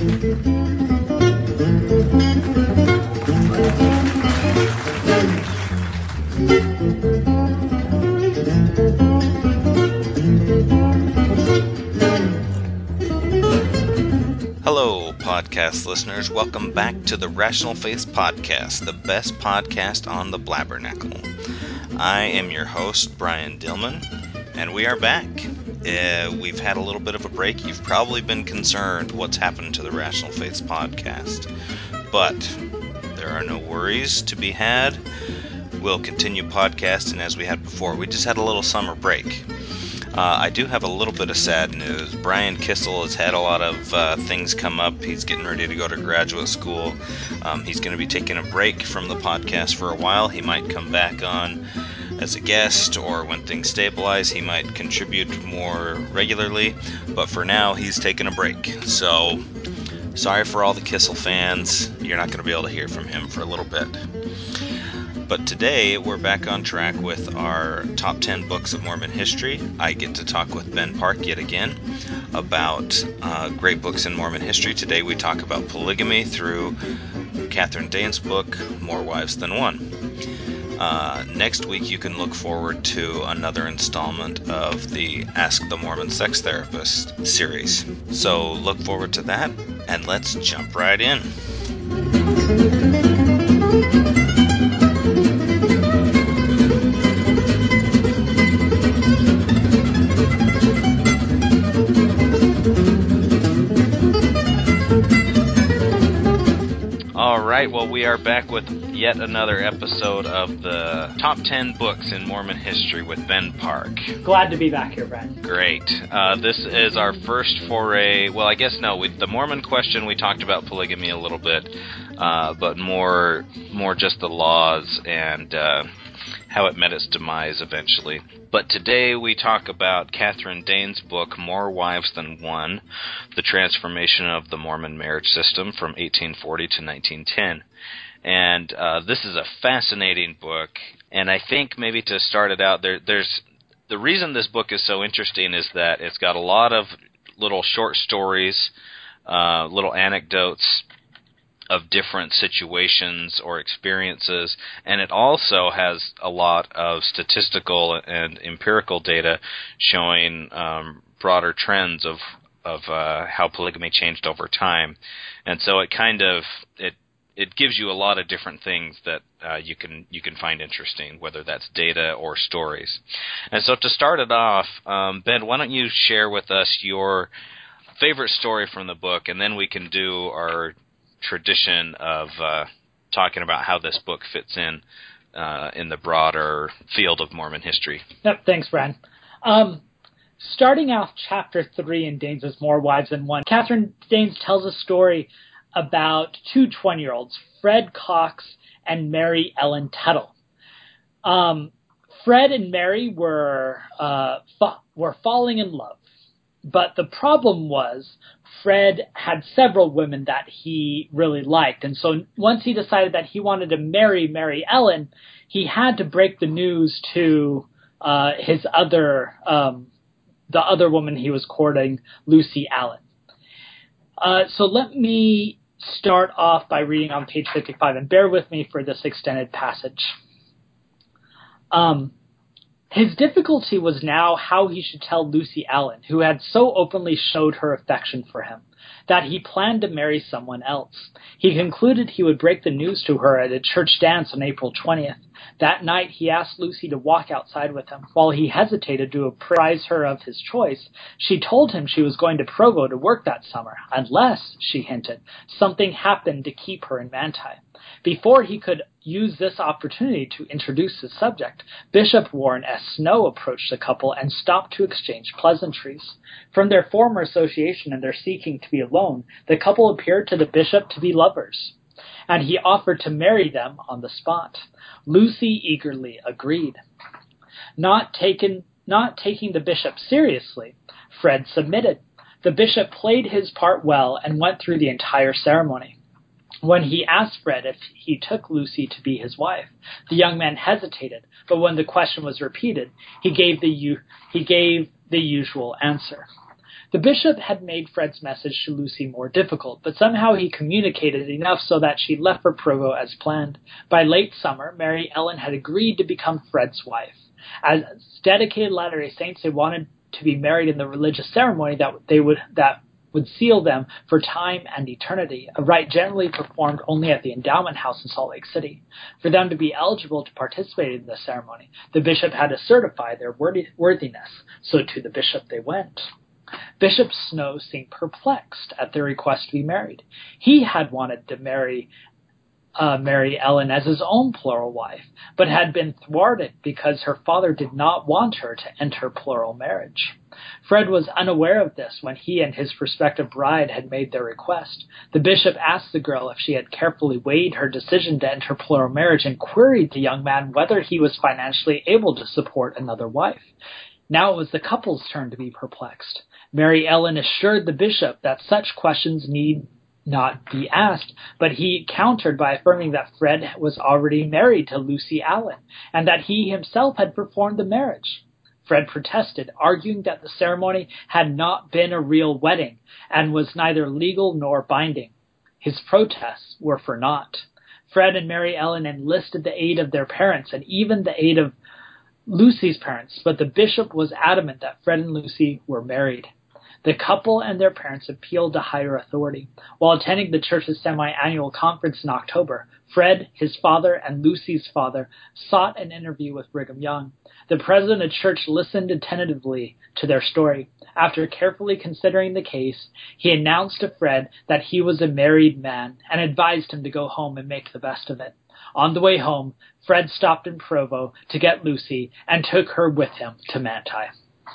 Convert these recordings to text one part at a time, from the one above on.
Hello, podcast listeners. Welcome back to the Rational Faith Podcast, the best podcast on the Blabbernacle. I am your host, Brian Dillman, and we are back. We've had a little bit of a break. You've probably been concerned what's happened to the Rational Faith Podcast, but there are no worries to be had. We'll continue podcasting as we had before. We just had a little summer break. I do have a little bit of sad news. Brian Kissel has had a lot of things come up. He's getting ready to go to graduate school. He's going to be taking a break from the podcast for a while. He might come back on as a guest, or when things stabilize, he might contribute more regularly. But for now, he's taking a break. So, sorry for all the Kissel fans. You're not going to be able to hear from him for a little bit. But today, we're back on track with our top 10 books of Mormon history. I get to talk with Ben Park yet again about great books in Mormon history. Today, we talk about polygamy through Catherine Dane's book, More Wives Than One. Next week, you can look forward to another installment of the Ask the Mormon Sex Therapist series. So, look forward to that, and let's jump right in. Alright, well, we are back with yet another episode of the Top 10 Books in Mormon History with Ben Park. Glad to be back here, Brad. Great. This is our first foray, well, I guess no, with the Mormon question, we talked about polygamy a little bit, but more just the laws and how it met its demise eventually. But today we talk about Catherine Dane's book, More Wives Than One, The Transformation of the Mormon Marriage System from 1840 to 1910. And this is a fascinating book, and I think maybe to start it out, there's the reason this book is so interesting is that it's got a lot of little short stories, little anecdotes of different situations or experiences, and it also has a lot of statistical and empirical data showing broader trends of how polygamy changed over time. And so it kind of it gives you a lot of different things that you can find interesting, whether that's data or stories. And so to start it off, Ben, why don't you share with us your favorite story from the book, and then we can do our tradition of talking about how this book fits in the broader field of Mormon history. Yep, thanks, Brad. Starting off chapter 3 in Danes' More Wives Than One, Catherine Danes tells a story about two 20-year-olds, Fred Cox and Mary Ellen Tuttle. Fred and Mary were falling in love, but the problem was Fred had several women that he really liked, and so once he decided that he wanted to marry Mary Ellen, he had to break the news to the other woman he was courting, Lucy Allen. So let me start off by reading on page 55, and bear with me for this extended passage. His difficulty was now how he should tell Lucy Allen, who had so openly showed her affection for him, that he planned to marry someone else. He concluded he would break the news to her at a church dance on April 20th. That night he asked Lucy to walk outside with him. While he hesitated to apprise her of his choice, she told him she was going to Provo to work that summer, unless, she hinted, something happened to keep her in Manti. Before he could use this opportunity to introduce his subject, Bishop Warren S. Snow approached the couple and stopped to exchange pleasantries. From their former association and their seeking to be alone, the couple appeared to the bishop to be lovers, and he offered to marry them on the spot. Lucy eagerly agreed. Not taking the bishop seriously, Fred submitted. The bishop played his part well and went through the entire ceremony. When he asked Fred if he took Lucy to be his wife, the young man hesitated, but when the question was repeated, he gave the usual answer. The bishop had made Fred's message to Lucy more difficult, but somehow he communicated enough so that she left for Provo as planned. By late summer, Mary Ellen had agreed to become Fred's wife. As dedicated Latter-day Saints, they wanted to be married in the religious ceremony that would seal them for time and eternity, a rite generally performed only at the Endowment House in Salt Lake City. For them to be eligible to participate in the ceremony, the bishop had to certify their worthiness, so to the bishop they went. Bishop Snow seemed perplexed at their request to be married. He had wanted to marry Mary Ellen as his own plural wife, but had been thwarted because her father did not want her to enter plural marriage. Fred was unaware of this when he and his prospective bride had made their request. The bishop asked the girl if she had carefully weighed her decision to enter plural marriage and queried the young man whether he was financially able to support another wife. Now it was the couple's turn to be perplexed. Mary Ellen assured the bishop that such questions need not be asked, but he countered by affirming that Fred was already married to Lucy Allen, and that he himself had performed the marriage. Fred protested, arguing that the ceremony had not been a real wedding, and was neither legal nor binding. His protests were for naught. Fred and Mary Ellen enlisted the aid of their parents, and even the aid of Lucy's parents, but the bishop was adamant that Fred and Lucy were married. The couple and their parents appealed to higher authority. While attending the church's semi-annual conference in October, Fred, his father, and Lucy's father sought an interview with Brigham Young. The president of the church listened attentively to their story. After carefully considering the case, he announced to Fred that he was a married man and advised him to go home and make the best of it. On the way home, Fred stopped in Provo to get Lucy and took her with him to Manti.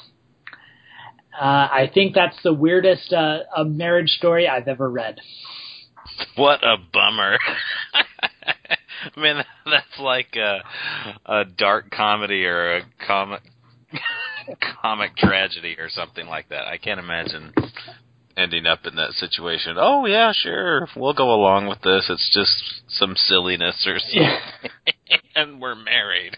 I think that's the weirdest marriage story I've ever read. What a bummer. I mean, that's like a dark comedy or a comic tragedy or something like that. I can't imagine ending up in that situation. Oh, yeah, sure, we'll go along with this. It's just some silliness or something. Yeah. And we're married.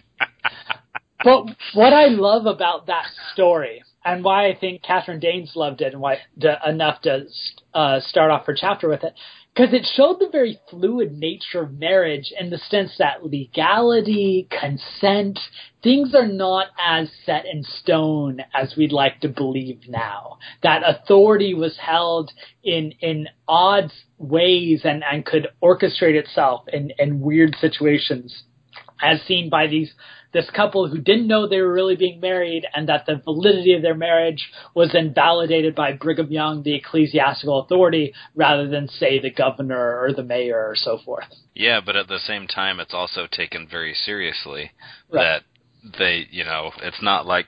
But what I love about that story, and why I think Catherine Danes loved it, and why enough to start off her chapter with it, because it showed the very fluid nature of marriage in the sense that legality, consent, things are not as set in stone as we'd like to believe now. That authority was held in odd ways and could orchestrate itself in weird situations, as seen by this couple who didn't know they were really being married, and that the validity of their marriage was then validated by Brigham Young, the ecclesiastical authority, rather than, say, the governor or the mayor or so forth. Yeah, but at the same time, it's also taken very seriously. Right. That they, it's not like,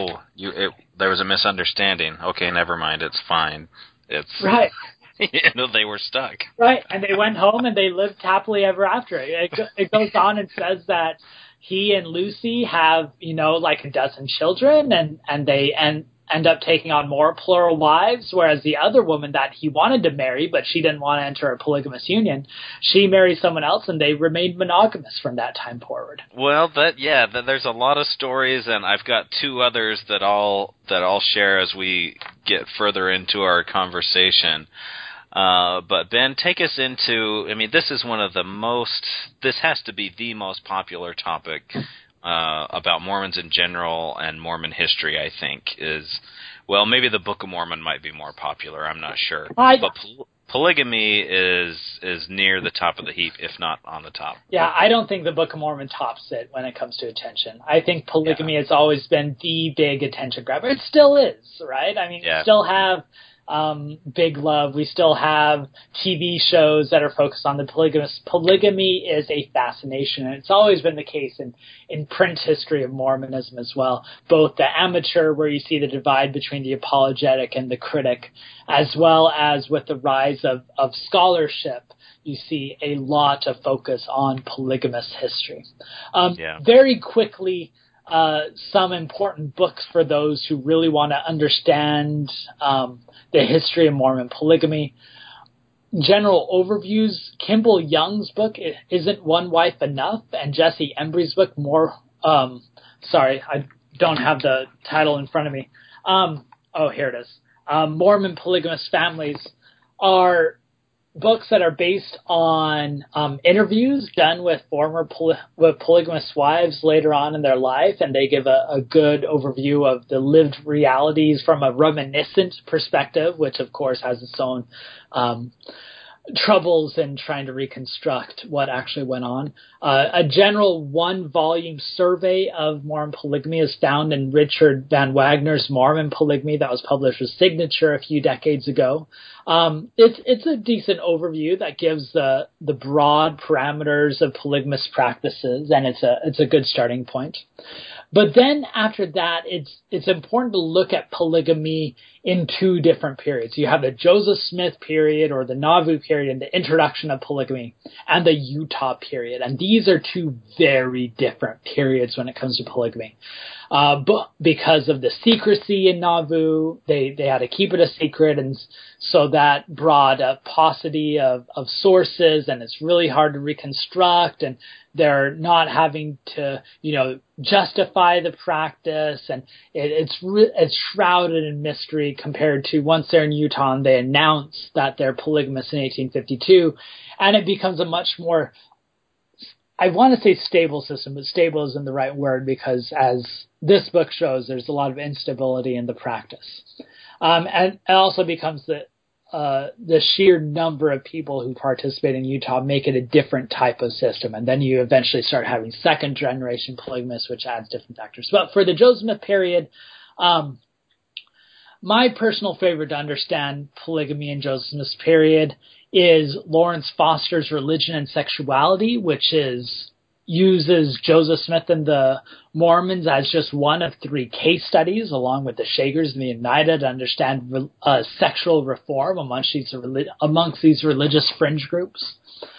there was a misunderstanding. Okay, never mind, it's fine. It's right. They were stuck. Right, and they went home and they lived happily ever after. It goes on and says that he and Lucy have, like a dozen children, and they end up taking on more plural wives, whereas the other woman that he wanted to marry, but she didn't want to enter a polygamous union, she married someone else, and they remained monogamous from that time forward. Well, there's a lot of stories, and I've got two others that I'll share as we get further into our conversation. But Ben, take us into, this is this has to be the most popular topic about Mormons in general and Mormon history, I think, maybe the Book of Mormon might be more popular, I'm not sure. But polygamy is near the top of the heap, if not on the top. Yeah, I don't think the Book of Mormon tops it when it comes to attention. I think polygamy has always been the big attention grabber. It still is, right? We still have Big Love. We still have TV shows that are focused on the polygamous. Polygamy is a fascination, and it's always been the case in print history of Mormonism as well. Both the amateur, where you see the divide between the apologetic and the critic, as well as with the rise of scholarship, you see a lot of focus on polygamous history. Very quickly, some important books for those who really want to understand the history of Mormon polygamy. General overviews: Kimball Young's book, Isn't One Wife Enough? And Jesse Embry's book, More... sorry, I don't have the title in front of me. Here it is. Mormon Polygamous Families are books that are based on interviews done with former with polygamous wives later on in their life, and they give a good overview of the lived realities from a reminiscent perspective, which of course has its own troubles in trying to reconstruct what actually went on. A general 1-volume survey of Mormon polygamy is found in Richard Van Wagner's Mormon Polygamy that was published with Signature a few decades ago. It's a decent overview that gives the broad parameters of polygamous practices, and it's a good starting point. But then after that, it's important to look at polygamy in 2 different periods. You have the Joseph Smith period, or the Nauvoo period, and the introduction of polygamy, and the Utah period. And these are 2 very different periods when it comes to polygamy. But because of the secrecy in Nauvoo, they had to keep it a secret, and so that brought a paucity of sources, and it's really hard to reconstruct, and they're not having to, justify the practice, and it's shrouded in mystery compared to once they're in Utah and they announce that they're polygamous in 1852, and it becomes a much more, I want to say stable system, but stable isn't the right word, because as this book shows, there's a lot of instability in the practice. And it also becomes the sheer number of people who participate in Utah make it a different type of system. And then you eventually start having second generation polygamists, which adds different factors. But for the Joseph Smith period, my personal favorite to understand polygamy in Joseph Smith's period is Lawrence Foster's Religion and Sexuality, which uses Joseph Smith and the Mormons as just one of 3 case studies, along with the Shakers and the Oneida, to understand sexual reform amongst these religious fringe groups.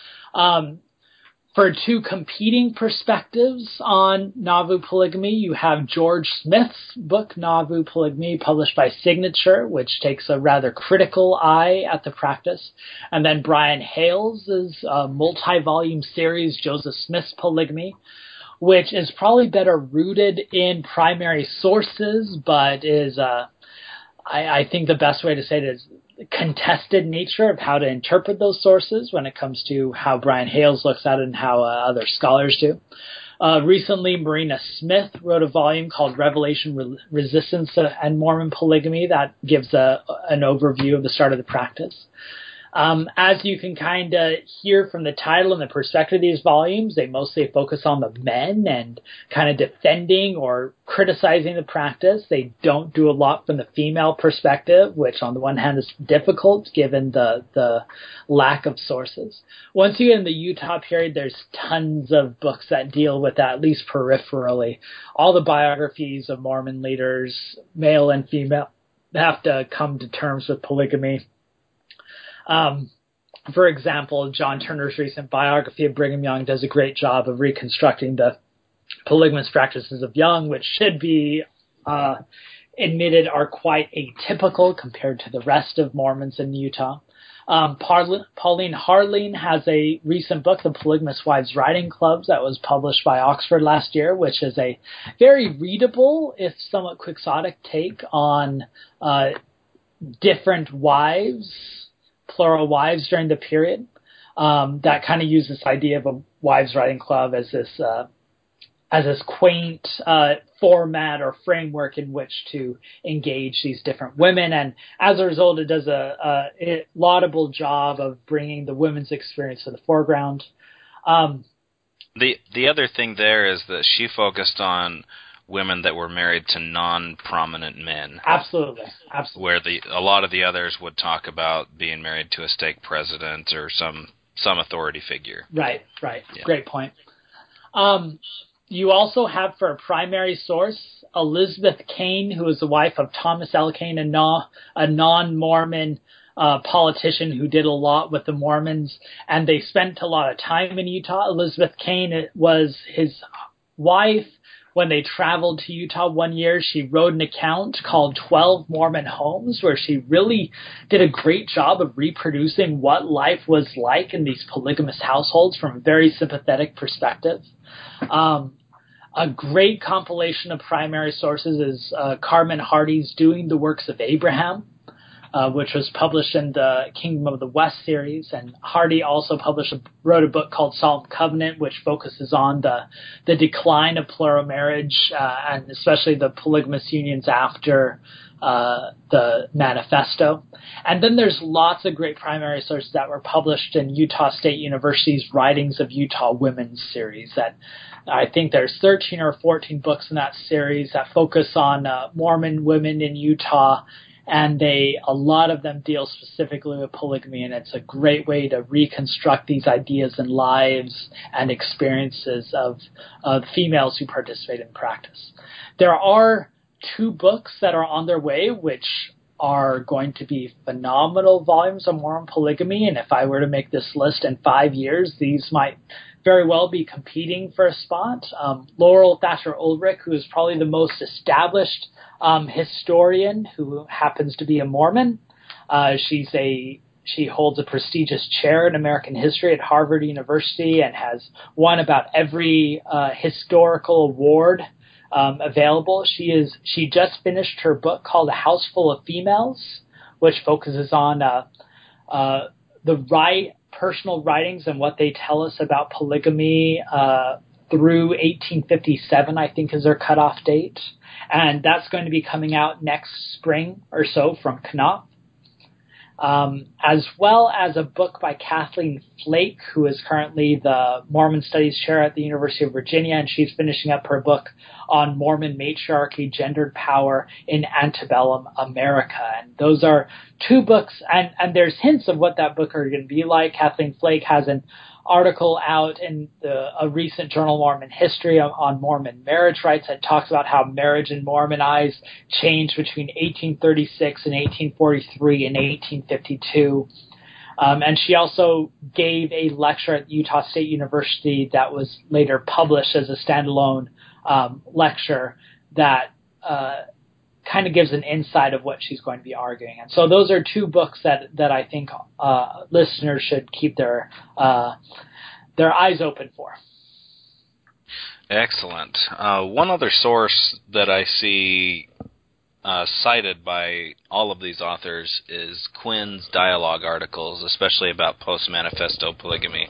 For 2 competing perspectives on Nauvoo polygamy, you have George Smith's book, Nauvoo Polygamy, published by Signature, which takes a rather critical eye at the practice. And then Brian Hales' multi-volume series, Joseph Smith's Polygamy, which is probably better rooted in primary sources, but is, I think the best way to say it is contested nature of how to interpret those sources when it comes to how Brian Hales looks at it and how other scholars do. Recently, Marina Smith wrote a volume called Revelation, Resistance, and Mormon Polygamy that gives an overview of the start of the practice. As you can kind of hear from the title and the perspective of these volumes, they mostly focus on the men and kind of defending or criticizing the practice. They don't do a lot from the female perspective, which on the one hand is difficult given the lack of sources. Once you get in the Utah period, there's tons of books that deal with that, at least peripherally. All the biographies of Mormon leaders, male and female, have to come to terms with polygamy. For example, John Turner's recent biography of Brigham Young does a great job of reconstructing the polygamous practices of Young, which should be admitted are quite atypical compared to the rest of Mormons in Utah. Pauline Harling has a recent book, The Polygamous Wives Writing Clubs, that was published by Oxford last year, which is a very readable, if somewhat quixotic take on different wives, plural wives during the period, that kind of use this idea of a wives' writing club as this quaint format or framework in which to engage these different women. And as a result, it does a laudable job of bringing the women's experience to the foreground. The other thing there is that she focused on women that were married to non-prominent men. Absolutely. Where a lot of the others would talk about being married to a stake president or some authority figure. Right. Yeah. Great point. You also have, for a primary source, Elizabeth Kane, who was the wife of Thomas L. Kane, a non-Mormon politician who did a lot with the Mormons, and they spent a lot of time in Utah. Elizabeth Kane was his wife. When they traveled to Utah one year, she wrote an account called 12 Mormon Homes, where she really did a great job of reproducing what life was like in these polygamous households from a very sympathetic perspective. A great compilation of primary sources is Carmen Hardy's Doing the Works of Abraham, which was published in the Kingdom of the West series. And Hardy also wrote a book called Solemn Covenant, which focuses on the decline of plural marriage, and especially the polygamous unions after the Manifesto. And then there's lots of great primary sources that were published in Utah State University's Writings of Utah Women series. That I think there's 13 or 14 books in that series that focus on Mormon women in Utah, and a lot of them deal specifically with polygamy, and it's a great way to reconstruct these ideas and lives and experiences of females who participate in practice. There are 2 books that are on their way, which are going to be phenomenal volumes of Mormon polygamy, and if I were to make this list in 5 years, these might very well be competing for a spot. Laurel Thatcher Ulrich, who is probably the most established historian who happens to be a Mormon. She holds a prestigious chair in American history at Harvard University and has won about every historical award available. She just finished her book called A House Full of Females, which focuses on the personal writings and what they tell us about polygamy through 1857, I think, is their cutoff date. And that's going to be coming out next spring or so from Knopf. As well as a book by Kathleen Flake, who is currently the Mormon Studies Chair at the University of Virginia, and she's finishing up her book on Mormon matriarchy, gendered power in antebellum America. And those are 2 books, and there's hints of what that book are going to be like. Kathleen Flake has an article out in a recent journal, Mormon History, on Mormon marriage rights that talks about how marriage in Mormon eyes changed between 1836 and 1843 and 1852. And she also gave a lecture at Utah State University that was later published as a standalone lecture that kind of gives an insight of what she's going to be arguing. And so those are 2 books that I think listeners should keep their eyes open for. Excellent. One other source that I see cited by all of these authors is Quinn's dialogue articles, especially about post-manifesto polygamy.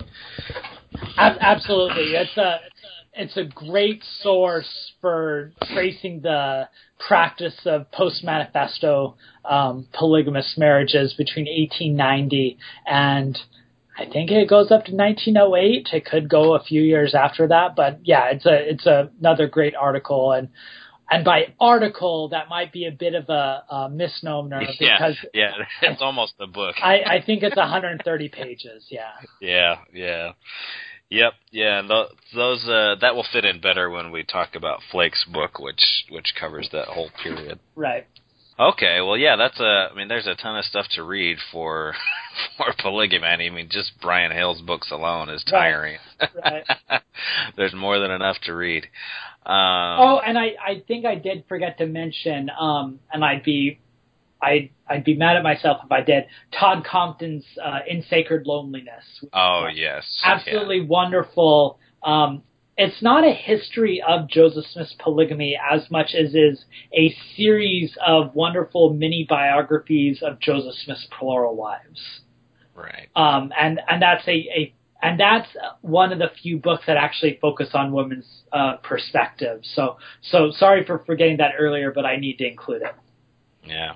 Absolutely. It's a great source for tracing the practice of post-manifesto polygamous marriages between 1890 and I think it goes up to 1908. It could go a few years after that, but yeah, it's another great article, and by article that might be a bit of a misnomer because it's almost a book. I think it's 130 pages. Yeah. Yep. Yeah. Those that will fit in better when we talk about Flake's book, which covers that whole period. Right. Okay. Well, yeah. There's a ton of stuff to read for polygamy. I mean, just Brian Hale's books alone is tiring. Right. There's more than enough to read. And I think I did forget to mention, and I'd be mad at myself if I did, Todd Compton's In Sacred Loneliness. Oh, yes. Absolutely wonderful. It's not a history of Joseph Smith's polygamy as much as is a series of wonderful mini biographies of Joseph Smith's plural wives. Right. And that's one of the few books that actually focus on women's perspectives. So sorry for forgetting that earlier, but I need to include it. Yeah.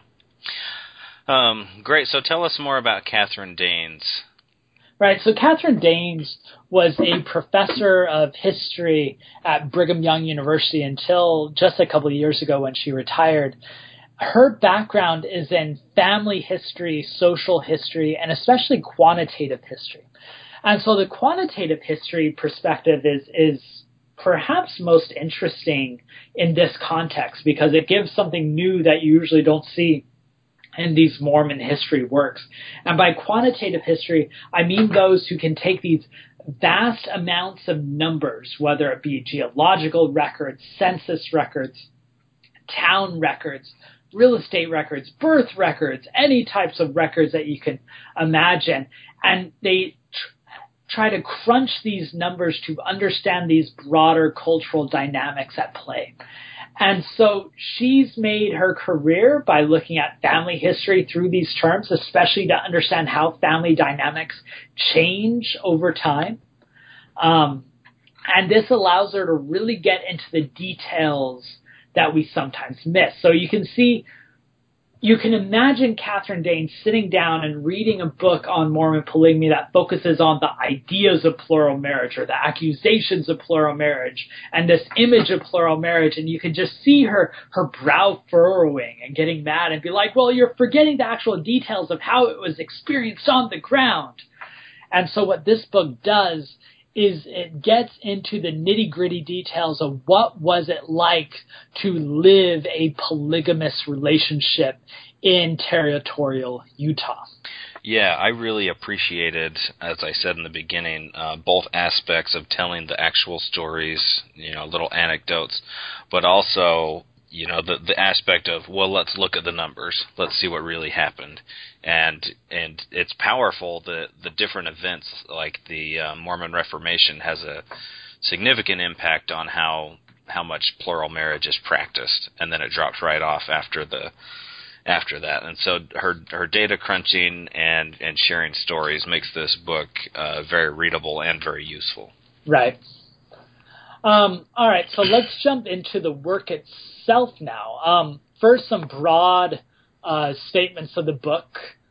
Great. So tell us more about Catherine Danes. Right. So Catherine Danes was a professor of history at Brigham Young University until just a couple of years ago when she retired. Her background is in family history, social history, and especially quantitative history. And so the quantitative history perspective is perhaps most interesting in this context because it gives something new that you usually don't see in these Mormon history works. And by quantitative history, I mean those who can take these vast amounts of numbers, whether it be geological records, census records, town records, real estate records, birth records, any types of records that you can imagine, and they try to crunch these numbers to understand these broader cultural dynamics at play. And so she's made her career by looking at family history through these terms, especially to understand how family dynamics change over time. And this allows her to really get into the details that we sometimes miss. So you can imagine Catherine Dane sitting down and reading a book on Mormon polygamy that focuses on the ideas of plural marriage or the accusations of plural marriage and this image of plural marriage, and you can just see her brow furrowing and getting mad and be like, well, you're forgetting the actual details of how it was experienced on the ground. And so what this book does is it gets into the nitty-gritty details of what was it like to live a polygamous relationship in territorial Utah. Yeah, I really appreciated, as I said in the beginning, both aspects of telling the actual stories, little anecdotes, but also, the aspect of, well, let's look at the numbers. Let's see what really happened. And it's powerful, the different events, like the Mormon Reformation has a significant impact on how much plural marriage is practiced, and then it drops right off after that. And so her data crunching and sharing stories makes this book very readable and very useful. Right. All right, so let's jump into the work itself now. First, some broad statements of the book.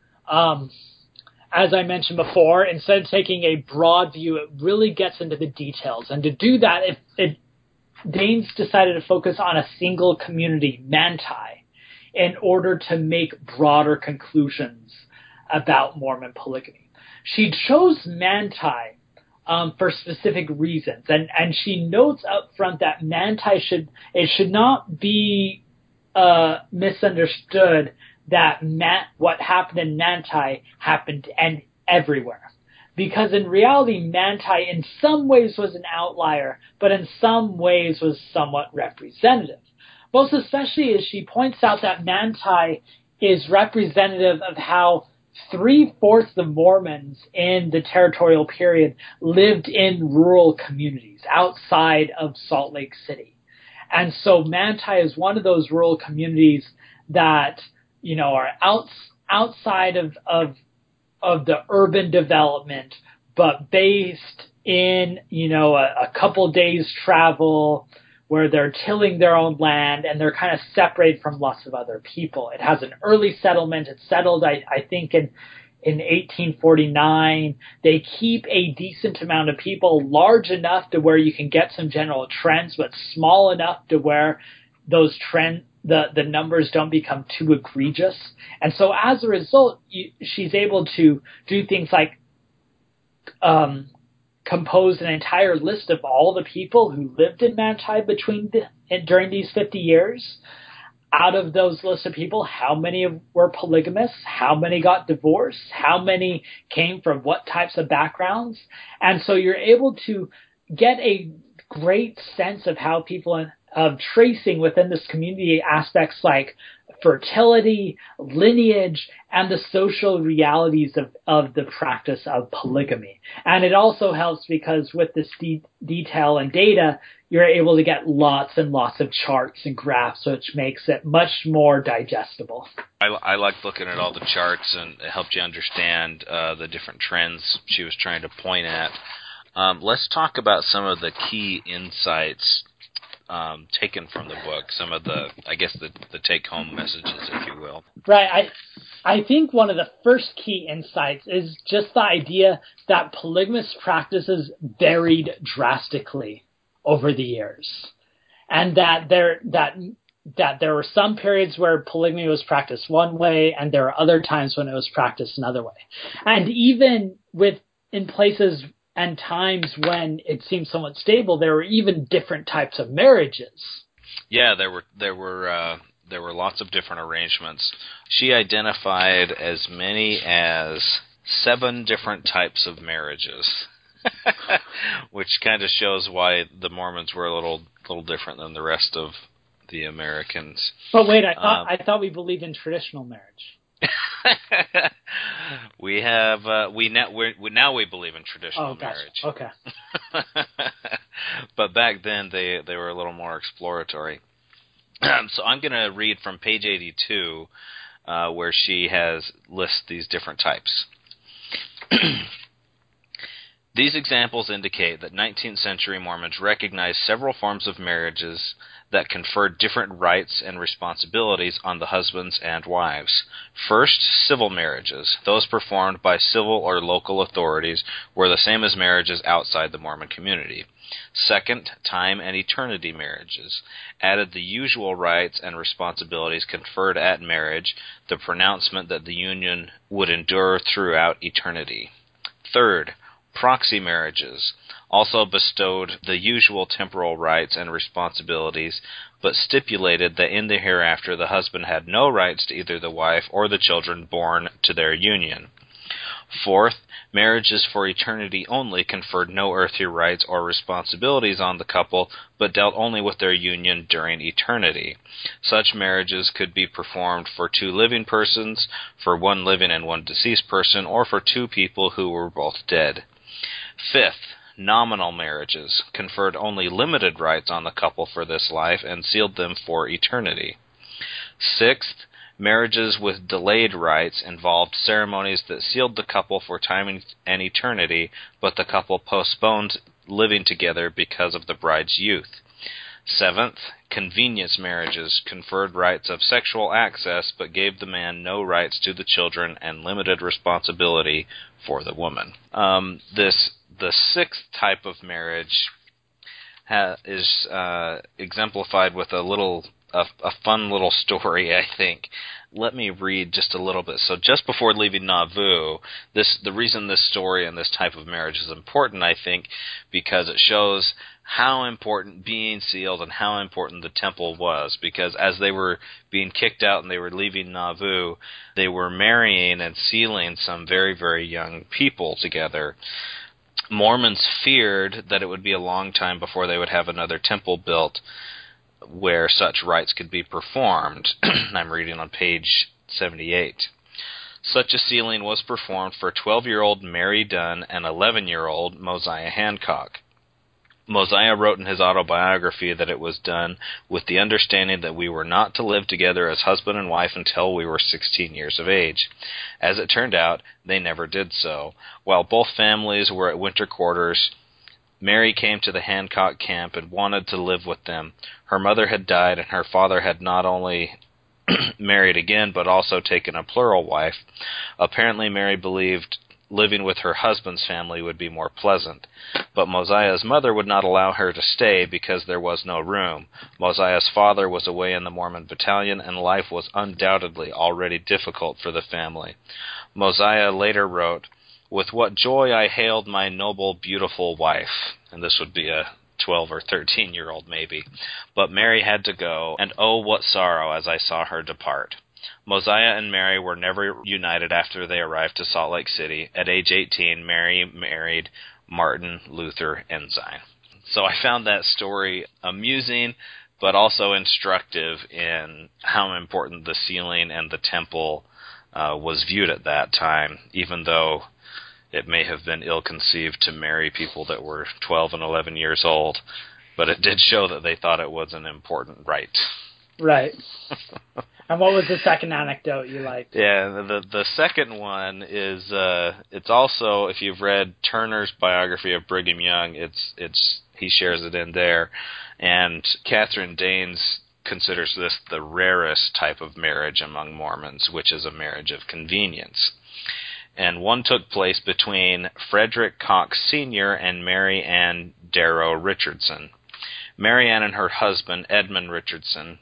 As I mentioned before, instead of taking a broad view, it really gets into the details. And to do that, Danes decided to focus on a single community, Manti, in order to make broader conclusions about Mormon polygamy. She chose Manti for specific reasons, and she notes up front that Manti should not be misunderstood that what happened in Manti happened everywhere. Because in reality, Manti in some ways was an outlier, but in some ways was somewhat representative. Most especially as she points out that Manti is representative of how 3/4 of Mormons in the territorial period lived in rural communities outside of Salt Lake City. And so Manti is one of those rural communities that, are outside of the urban development, but based in, a couple days travel where they're tilling their own land and they're kind of separated from lots of other people. It has an early settlement. It's settled, I think, in 1849. They keep a decent amount of people, large enough to where you can get some general trends, but small enough to where those the numbers don't become too egregious. And so as a result, she's able to do things like compose an entire list of all the people who lived in Manti during these 50 years. Out of those lists of people, how many were polygamous? How many got divorced? How many came from what types of backgrounds? And so you're able to get a great sense of how people of tracing within this community aspects like fertility, lineage, and the social realities of the practice of polygamy. And it also helps because with this detail and data, you're able to get lots and lots of charts and graphs, which makes it much more digestible. I like looking at all the charts, and it helped you understand the different trends she was trying to point at. Let's talk about some of the key insights taken from the book, some of the take-home messages, if you will. Right. I think one of the first key insights is just the idea that polygamous practices varied drastically over the years, and that there were some periods where polygamy was practiced one way, and there are other times when it was practiced another way. And even in places and times when it seemed somewhat stable, there were even different types of marriages. Yeah, there were lots of different arrangements. She identified as many as 7 different types of marriages, which kind of shows why the Mormons were a little different than the rest of the Americans. But wait, I thought we believed in traditional marriage. We have now we believe in traditional marriage. Okay. But back then they were a little more exploratory. So I'm going to read from page 82, where she has lists these different types. These examples indicate that 19th century Mormons recognized several forms of marriages that conferred different rights and responsibilities on the husbands and wives. First, civil marriages. Those performed by civil or local authorities were the same as marriages outside the Mormon community. Second, time and eternity marriages added the usual rights and responsibilities conferred at marriage, the pronouncement that the union would endure throughout eternity. Third, proxy marriages also bestowed the usual temporal rights and responsibilities, but stipulated that in the hereafter the husband had no rights to either the wife or the children born to their union. Fourth, marriages for eternity only conferred no earthly rights or responsibilities on the couple, but dealt only with their union during eternity. Such marriages could be performed for two living persons, for one living and one deceased person, or for two people who were both dead. Fifth, nominal marriages conferred only limited rights on the couple for this life and sealed them for eternity. Sixth, marriages with delayed rights involved ceremonies that sealed the couple for time and eternity, but the couple postponed living together because of the bride's youth. Seventh, convenience marriages conferred rights of sexual access, but gave the man no rights to the children and limited responsibility for the woman. The sixth type of marriage is exemplified with a fun little story, I think. Let me read just a little bit. So just before leaving Nauvoo, the reason this story and this type of marriage is important, I think, because it shows how important being sealed and how important the temple was. Because as they were being kicked out and they were leaving Nauvoo, they were marrying and sealing some very, very young people together. Mormons feared that it would be a long time before they would have another temple built where such rites could be performed. I'm reading on page 78. Such a sealing was performed for 12-year-old Mary Dunn and 11-year-old Mosiah Hancock. Mosiah wrote in his autobiography that it was done with the understanding that we were not to live together as husband and wife until we were 16 years of age. As it turned out, they never did so. While both families were at winter quarters, Mary came to the Hancock camp and wanted to live with them. Her mother had died, and her father had not only married again, but also taken a plural wife. Apparently, Mary believed living with her husband's family would be more pleasant. But Mosiah's mother would not allow her to stay because there was no room. Mosiah's father was away in the Mormon battalion, and life was undoubtedly already difficult for the family. Mosiah later wrote, "With what joy I hailed my noble, beautiful wife." And this would be a 12 or 13-year-old maybe. "But Mary had to go, and oh, what sorrow as I saw her depart." Mosiah and Mary were never united after they arrived to Salt Lake City. At age 18, Mary married Martin Luther Ensign. So I found that story amusing, but also instructive in how important the sealing and the temple was viewed at that time, even though it may have been ill-conceived to marry people that were 12 and 11 years old. But it did show that they thought it was an important rite. Right. And what was the second anecdote you liked? Yeah, the second one is it's also, if you've read Turner's biography of Brigham Young, he shares it in there, and Catherine Danes considers this the rarest type of marriage among Mormons, which is a marriage of convenience. And one took place between Frederick Cox Sr. and Mary Ann Darrow Richardson. Mary Ann and her husband, Edmund Richardson,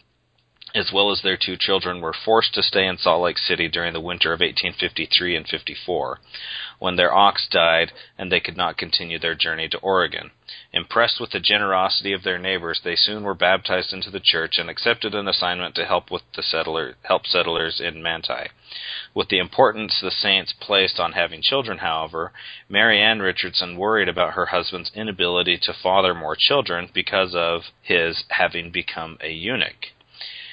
as well as their two children, were forced to stay in Salt Lake City during the winter of 1853 and 54, when their ox died and they could not continue their journey to Oregon. Impressed with the generosity of their neighbors, they soon were baptized into the church and accepted an assignment to help settlers in Manti. With the importance the saints placed on having children, however, Mary Ann Richardson worried about her husband's inability to father more children because of his having become a eunuch.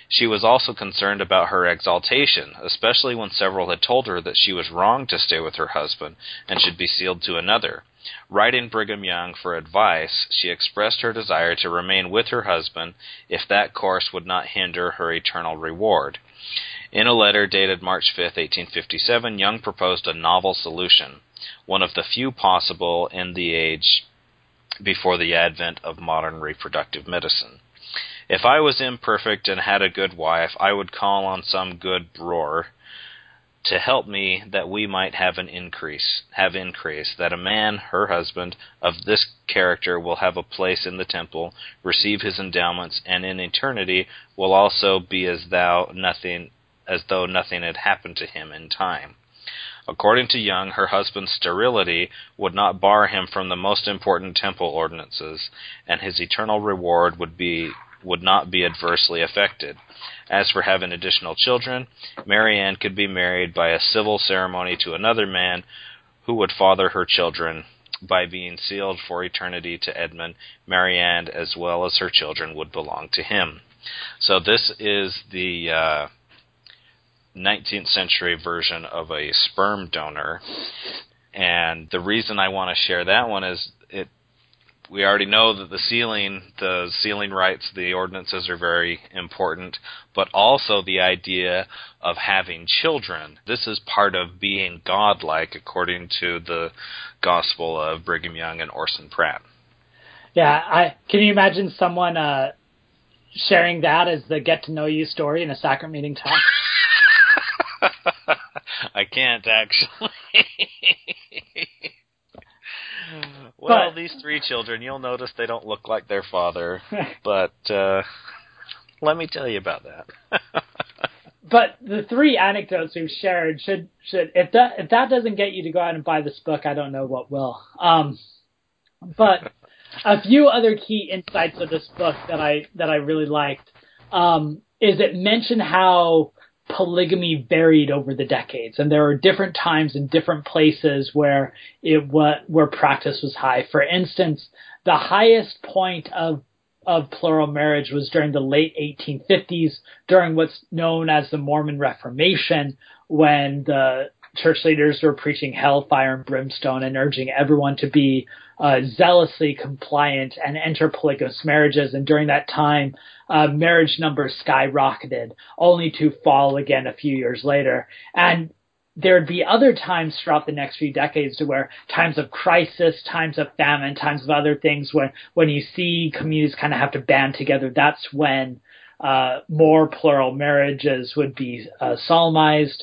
She was also concerned about her exaltation, especially when several had told her that she was wrong to stay with her husband and should be sealed to another. Writing Brigham Young for advice, she expressed her desire to remain with her husband if that course would not hinder her eternal reward. In a letter dated March 5, 1857, Young proposed a novel solution, one of the few possible in the age before the advent of modern reproductive medicine. If I was imperfect and had a good wife, I would call on some good brewer to help me that we might have increase, that a man, her husband, of this character will have a place in the temple, receive his endowments, and in eternity will also be as though nothing had happened to him in time. According to Young, her husband's sterility would not bar him from the most important temple ordinances, and his eternal reward would not be adversely affected. As for having additional children, Mary Ann could be married by a civil ceremony to another man who would father her children. By being sealed for eternity to Edmund, Mary Ann, as well as her children, would belong to him. So this is the 19th century version of a sperm donor, and the reason I want to share that one is we already know that the sealing rites, the ordinances are very important, but also the idea of having children. This is part of being godlike, according to the Gospel of Brigham Young and Orson Pratt. Yeah, can you imagine someone sharing that as the get-to-know-you story in a sacrament meeting talk? I can't, actually. Well, these three children, you'll notice they don't look like their father, but let me tell you about that. But the three anecdotes we've shared should if that doesn't get you to go out and buy this book, I don't know what will. But a few other key insights of this book that I really liked is it mentioned how polygamy varied over the decades, and there are different times and different places where practice was high. For instance, the highest point of plural marriage was during the late 1850s, during what's known as the Mormon Reformation, when the church leaders were preaching hellfire and brimstone and urging everyone to be zealously compliant and enter polygamous marriages. And during that time, marriage numbers skyrocketed, only to fall again a few years later. And there'd be other times throughout the next few decades to where times of crisis, times of famine, times of other things, when you see communities kind of have to band together, that's when more plural marriages would be solemnized.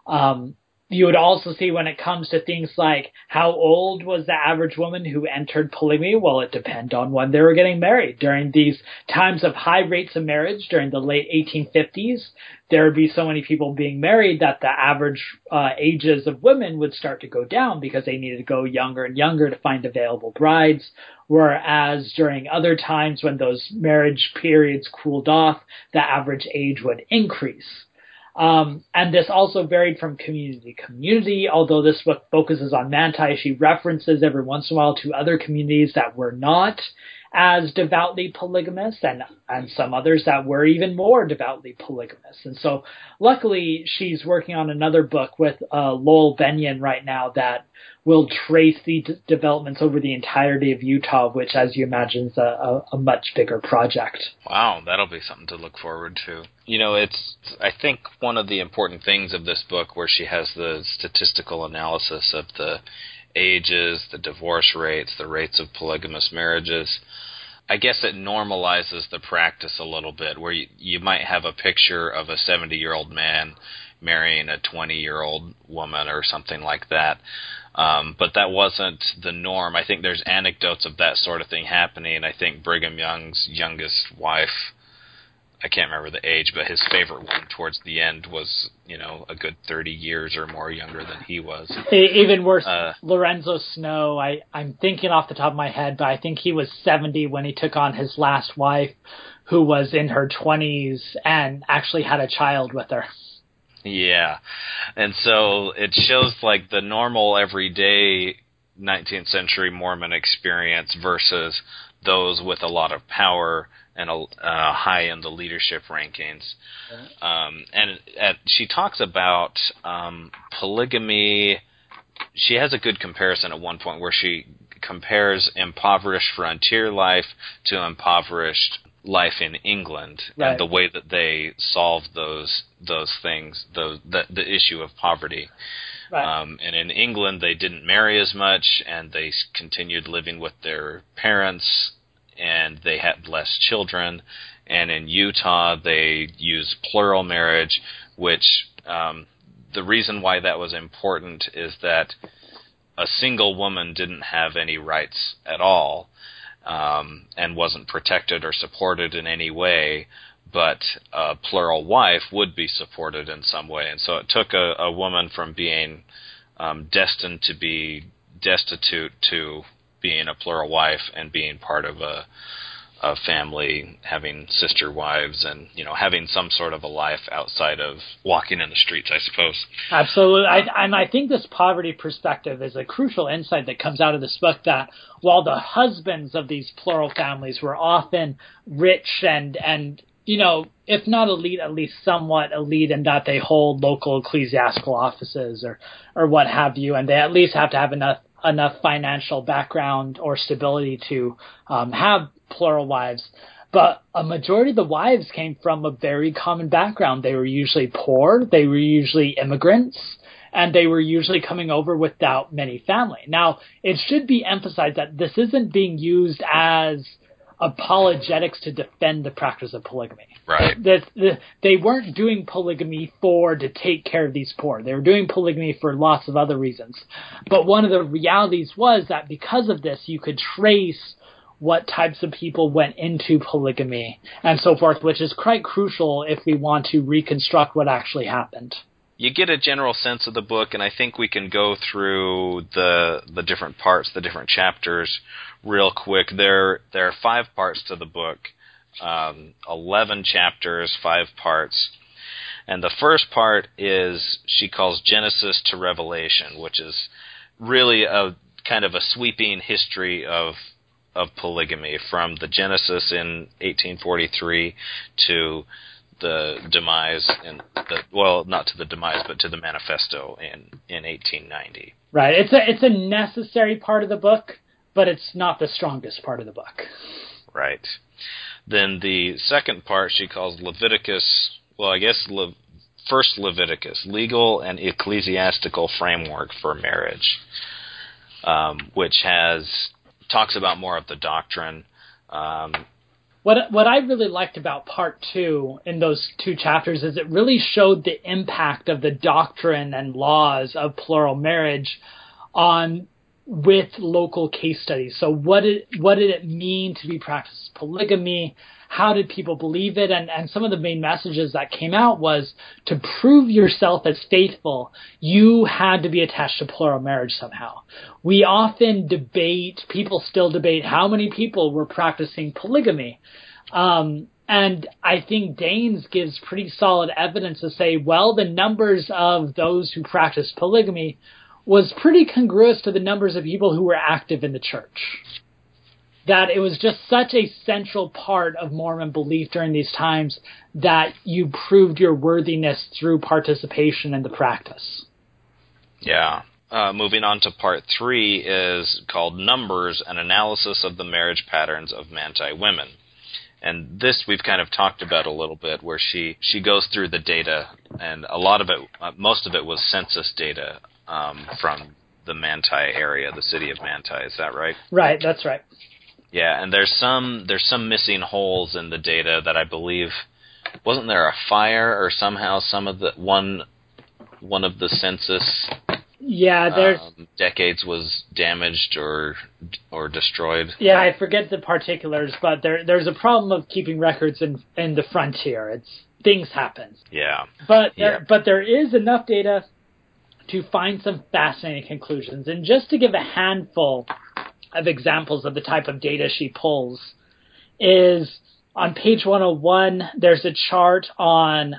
You would also see when it comes to things like how old was the average woman who entered polygamy? Well, it depended on when they were getting married. During these times of high rates of marriage during the late 1850s, there would be so many people being married that the average ages of women would start to go down because they needed to go younger and younger to find available brides. Whereas during other times when those marriage periods cooled off, the average age would increase. And this also varied from community to community. Although this book focuses on Manti, she references every once in a while to other communities that were not as devoutly polygamous, and some others that were even more devoutly polygamous. And so luckily she's working on another book with Lowell Benyon right now that will trace the developments over the entirety of Utah, which, as you imagine, is a much bigger project. Wow, that'll be something to look forward to. You know, I think one of the important things of this book, where she has the statistical analysis of the ages, the divorce rates, the rates of polygamous marriages, I guess it normalizes the practice a little bit, where you might have a picture of a 70-year-old man marrying a 20-year-old woman or something like that. But that wasn't the norm. I think there's anecdotes of that sort of thing happening. I think Brigham Young's youngest wife, I can't remember the age, but his favorite one towards the end was, a good 30 years or more younger than he was. Even worse, Lorenzo Snow, I'm thinking off the top of my head, but I think he was 70 when he took on his last wife, who was in her 20s and actually had a child with her. Yeah, and so it shows like the normal everyday 19th century Mormon experience versus those with a lot of power and high in the leadership rankings. She talks about polygamy. She has a good comparison at one point where she compares impoverished frontier life to impoverished life in England, and the way that they solved those things, the issue of poverty. Right. And in England, they didn't marry as much, and they continued living with their parents, and they had less children. And in Utah, they used plural marriage, which the reason why that was important is that a single woman didn't have any rights at all, and wasn't protected or supported in any way, but a plural wife would be supported in some way. And so it took a woman from being destined to be destitute to being a plural wife and being part of a family, having sister wives, and having some sort of a life outside of walking in the streets, I suppose. Absolutely. I think this poverty perspective is a crucial insight that comes out of this book, that while the husbands of these plural families were often rich and if not elite, at least somewhat elite, in that they hold local ecclesiastical offices or what have you, and they at least have to have enough financial background or stability to have plural wives. But a majority of the wives came from a very common background. They were usually poor, they were usually immigrants, and they were usually coming over without many family. Now, it should be emphasized that this isn't being used as apologetics to defend the practice of polygamy. Right. They weren't doing polygamy to take care of these poor. They were doing polygamy for lots of other reasons. But one of the realities was that because of this, you could trace what types of people went into polygamy and so forth, which is quite crucial if we want to reconstruct what actually happened. You get a general sense of the book, and I think we can go through the different parts, the different chapters, real quick. There are 5 parts to the book, 11 chapters, 5 parts. And the first part is, she calls Genesis to Revelation, which is really a kind of a sweeping history of polygamy, from the Genesis in 1843 to the demise, not to the demise, but to the manifesto in 1890. Right. It's a necessary part of the book, but it's not the strongest part of the book. Right. Then the second part she calls Leviticus, first Leviticus, Legal and Ecclesiastical Framework for Marriage, which talks about more of the doctrine. What I really liked about part 2 in those 2 chapters is it really showed the impact of the doctrine and laws of plural marriage with local case studies. So what did it mean to be practiced polygamy? How did people believe it? And some of the main messages that came out was, to prove yourself as faithful, you had to be attached to plural marriage somehow. We often people still debate how many people were practicing polygamy. And I think Danes gives pretty solid evidence to say, well, the numbers of those who practiced polygamy was pretty congruous to the numbers of people who were active in the church. That it was just such a central part of Mormon belief during these times that you proved your worthiness through participation in the practice. Yeah. Moving on to part 3 is called Numbers, an Analysis of the Marriage Patterns of Manti Women. And this we've kind of talked about a little bit, where she goes through the data, and a lot of it, most of it was census data from the Manti area, the city of Manti. Is that right? Right, that's right. Yeah, and there's some missing holes in the data that I believe, wasn't there a fire or somehow some of the one of the census decades was damaged or destroyed? Yeah, I forget the particulars, but there's a problem of keeping records in the frontier. Things happen. Yeah. But there is enough data to find some fascinating conclusions. And just to give a handful of examples of the type of data she pulls, is on page 101, there's a chart on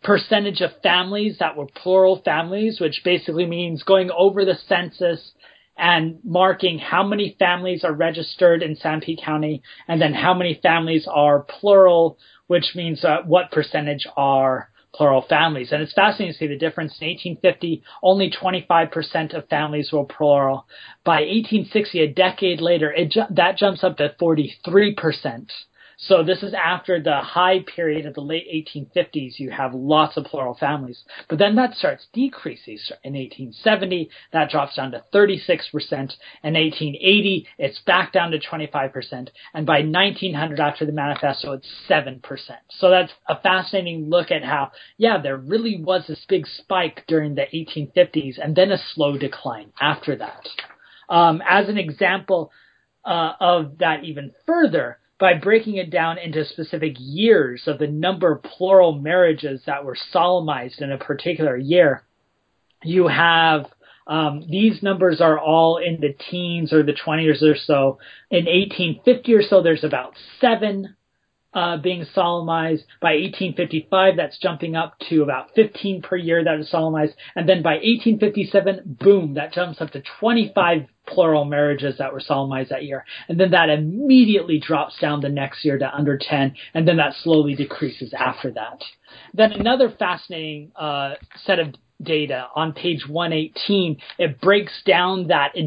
percentage of families that were plural families, which basically means going over the census and marking how many families are registered in Sanpete County, and then how many families are plural, which means what percentage are plural families. And it's fascinating to see the difference. In 1850, only 25% of families were plural. By 1860, a decade later, that jumps up to 43%. So this is after the high period of the late 1850s. You have lots of plural families. But then that starts decreasing. In 1870, that drops down to 36%. In 1880, it's back down to 25%. And by 1900, after the manifesto, it's 7%. So that's a fascinating look at how, there really was this big spike during the 1850s and then a slow decline after that. As an example of that even further, by breaking it down into specific years of the number of plural marriages that were solemnized in a particular year, you have these numbers are all in the teens or the 20s or so. In 1850 or so, there's about 7 being solemnized. By 1855, that's jumping up to about 15 per year that is solemnized. And then by 1857, boom, that jumps up to 25 plural marriages that were solemnized that year. And then that immediately drops down the next year to under 10, and then that slowly decreases after that. Then another fascinating set of data on page 118, it breaks down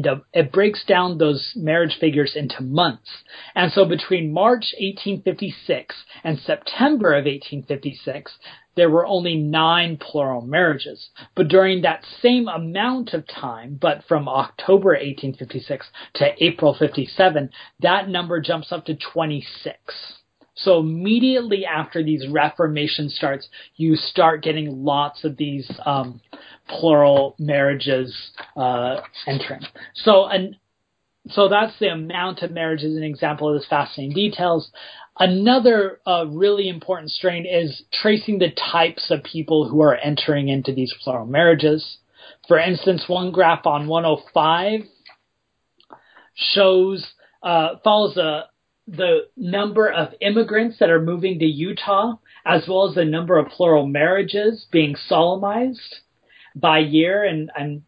those marriage figures into months. And so between March 1856 and September of 1856, there were only 9 plural marriages. But during that same amount of time, but from October 1856 to April 57, that number jumps up to 26. So immediately after these Reformation starts, you start getting lots of these plural marriages entering. So that's the amount of marriages, an example of this fascinating details. Another really important strain is tracing the types of people who are entering into these plural marriages. For instance, one graph on 105 follows the number of immigrants that are moving to Utah, as well as the number of plural marriages being solemnized by year and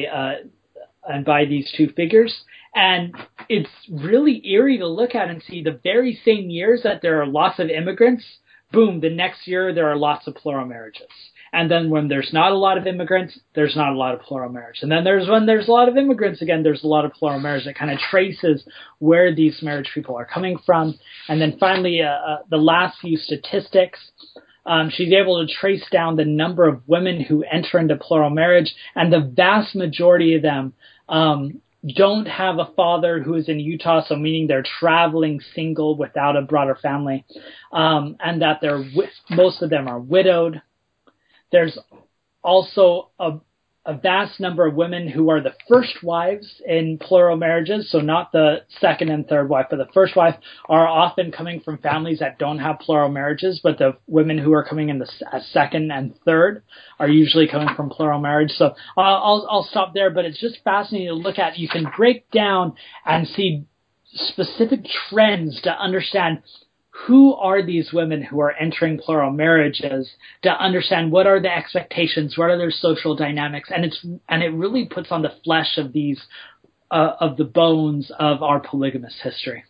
by these two figures. And it's really eerie to look at and see the very same years that there are lots of immigrants, boom, the next year there are lots of plural marriages. And then when there's not a lot of immigrants, there's not a lot of plural marriage. And then when there's a lot of immigrants, again, there's a lot of plural marriage. That kind of traces where these marriage people are coming from. And then finally, the last few statistics, she's able to trace down the number of women who enter into plural marriage, and the vast majority of them don't have a father who is in Utah, so meaning they're traveling single without a broader family, and that most of them are widowed. There's also a vast number of women who are the first wives in plural marriages, so not the second and third wife, but the first wife are often coming from families that don't have plural marriages, but the women who are coming in as second and third are usually coming from plural marriage. So I'll stop there, but it's just fascinating to look at. You can break down and see specific trends to understand who are these women who are entering plural marriages, to understand what are the expectations, what are their social dynamics, and it really puts on the flesh of these of the bones of our polygamous history.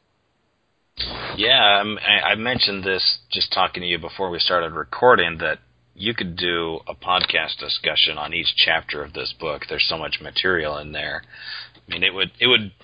Yeah, I mentioned this just talking to you before we started recording, that you could do a podcast discussion on each chapter of this book. There's so much material in there. I mean, it would.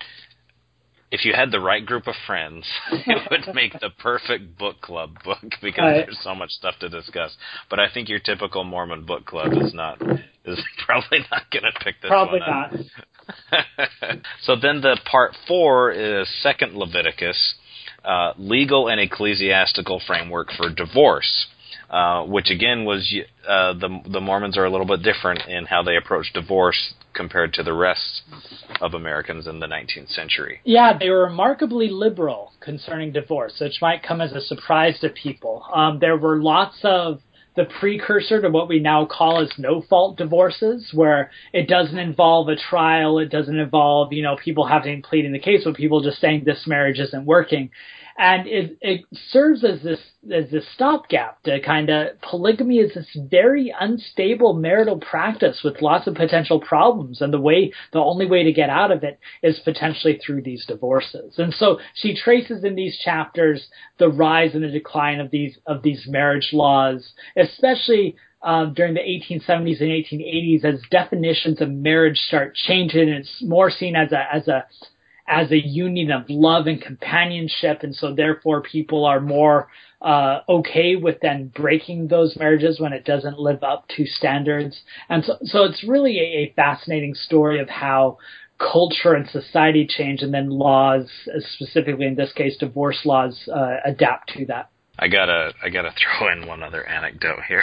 If you had the right group of friends, it would make the perfect book club book, because there's so much stuff to discuss. But I think your typical Mormon book club is probably not going to pick this probably one up. Not. So then the part 4 is 2nd Leviticus, legal and ecclesiastical framework for divorce, which again was the Mormons are a little bit different in how they approach divorce compared to the rest of Americans in the 19th century. Yeah, they were remarkably liberal concerning divorce, which might come as a surprise to people. There were lots of the precursor to what we now call as no-fault divorces, where it doesn't involve a trial, it doesn't involve, people having pleading the case, but people just saying this marriage isn't working. And it serves as this stopgap to kind of, polygamy is this very unstable marital practice with lots of potential problems, and the only way to get out of it is potentially through these divorces. And so she traces in these chapters the rise and the decline of these marriage laws, especially during the 1870s and 1880s, as definitions of marriage start changing, and it's more seen as a union of love and companionship, and so therefore people are more okay with then breaking those marriages when it doesn't live up to standards. And so it's really a fascinating story of how culture and society change, and then laws, specifically in this case divorce laws, adapt to that. I gotta throw in one other anecdote here.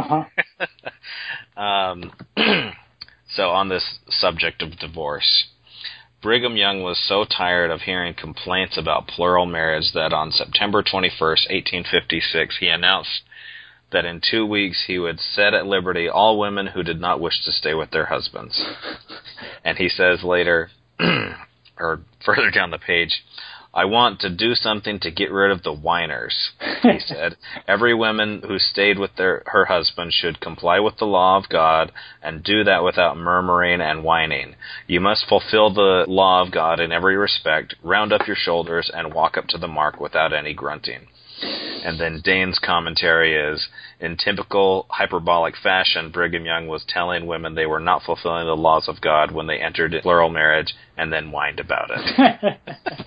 So on this subject of divorce, Brigham Young was so tired of hearing complaints about plural marriage that on September 21st, 1856, he announced that in 2 weeks he would set at liberty all women who did not wish to stay with their husbands. And he says later, or further down the page, "I want to do something to get rid of the whiners," he said. "Every woman who stayed with her husband should comply with the law of God and do that without murmuring and whining. You must fulfill the law of God in every respect, round up your shoulders, and walk up to the mark without any grunting." And then Dane's commentary is, in typical hyperbolic fashion, Brigham Young was telling women they were not fulfilling the laws of God when they entered plural marriage, and then whined about it.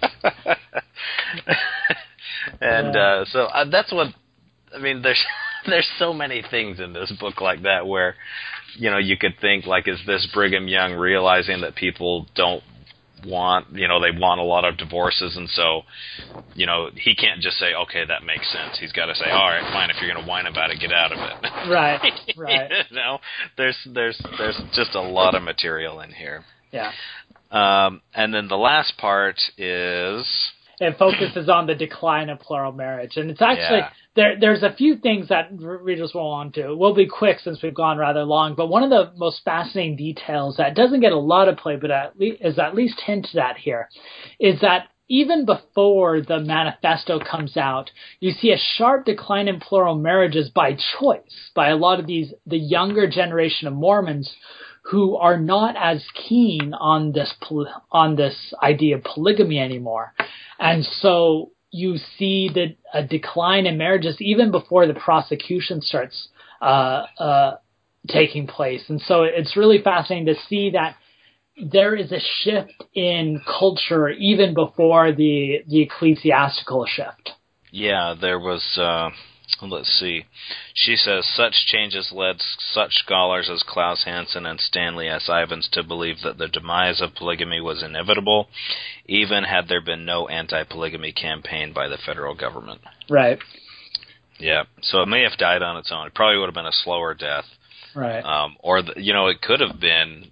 And so that's what, I mean, there's so many things in this book like that where, you could think, like, is this Brigham Young realizing that people don't want, they want a lot of divorces, and so, he can't just say, okay, that makes sense. He's got to say, all right, fine, if you're going to whine about it, get out of it. Right. There's just a lot of material in here. Yeah. And then the last part is, it focuses on the decline of plural marriage, and it's actually there's a few things that readers will want to. We'll be quick since we've gone rather long, but one of the most fascinating details that doesn't get a lot of play, but is at least hinted at here, is that even before the manifesto comes out, you see a sharp decline in plural marriages by choice by a lot of the younger generation of Mormons who are not as keen on this idea of polygamy anymore. And so you see a decline in marriages even before the prosecution starts taking place. And so it's really fascinating to see that there is a shift in culture even before the ecclesiastical shift. Yeah, there was, let's see. She says, such changes led such scholars as Klaus Hansen and Stanley S. Ivins to believe that the demise of polygamy was inevitable, even had there been no anti-polygamy campaign by the federal government. Right. Yeah, so it may have died on its own. It probably would have been a slower death. Right. Or, it could have been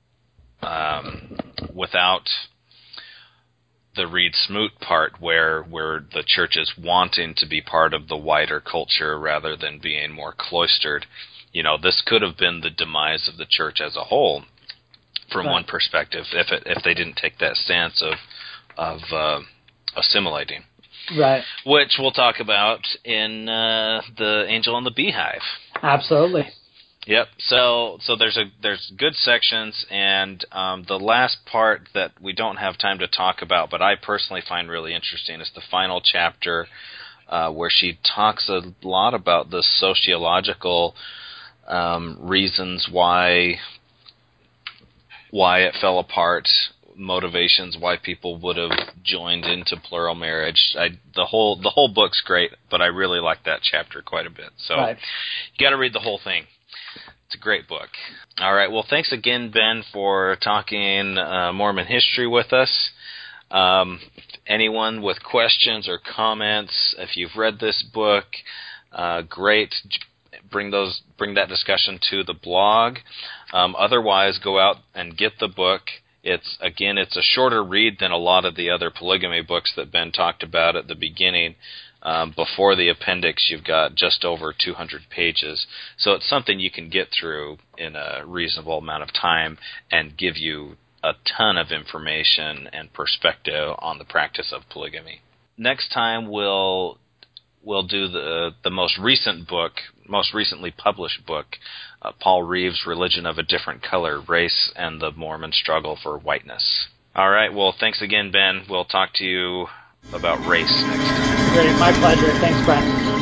without the Reed Smoot part where the church is wanting to be part of the wider culture rather than being more cloistered. This could have been the demise of the church as a whole from one perspective if they didn't take that stance of assimilating. Right. Which we'll talk about in The Angel and the Beehive. Absolutely. Yep. So there's good sections, and the last part that we don't have time to talk about, but I personally find really interesting, is the final chapter where she talks a lot about the sociological reasons why it fell apart, motivations why people would have joined into plural marriage. The whole book's great, but I really like that chapter quite a bit. So You got to read the whole thing. It's a great book. All right. Well, thanks again, Ben, for talking Mormon history with us. Anyone with questions or comments, if you've read this book, great. Bring that discussion to the blog. Otherwise, go out and get the book. It's a shorter read than a lot of the other polygamy books that Ben talked about at the beginning. Before the appendix, you've got just over 200 pages. So it's something you can get through in a reasonable amount of time and give you a ton of information and perspective on the practice of polygamy. Next time we'll do the most recently published book, Paul Reeves' Religion of a Different Color, Race and the Mormon Struggle for Whiteness. All right, well, thanks again, Ben. We'll talk to you about race next time. Great, my pleasure. Thanks, Brent.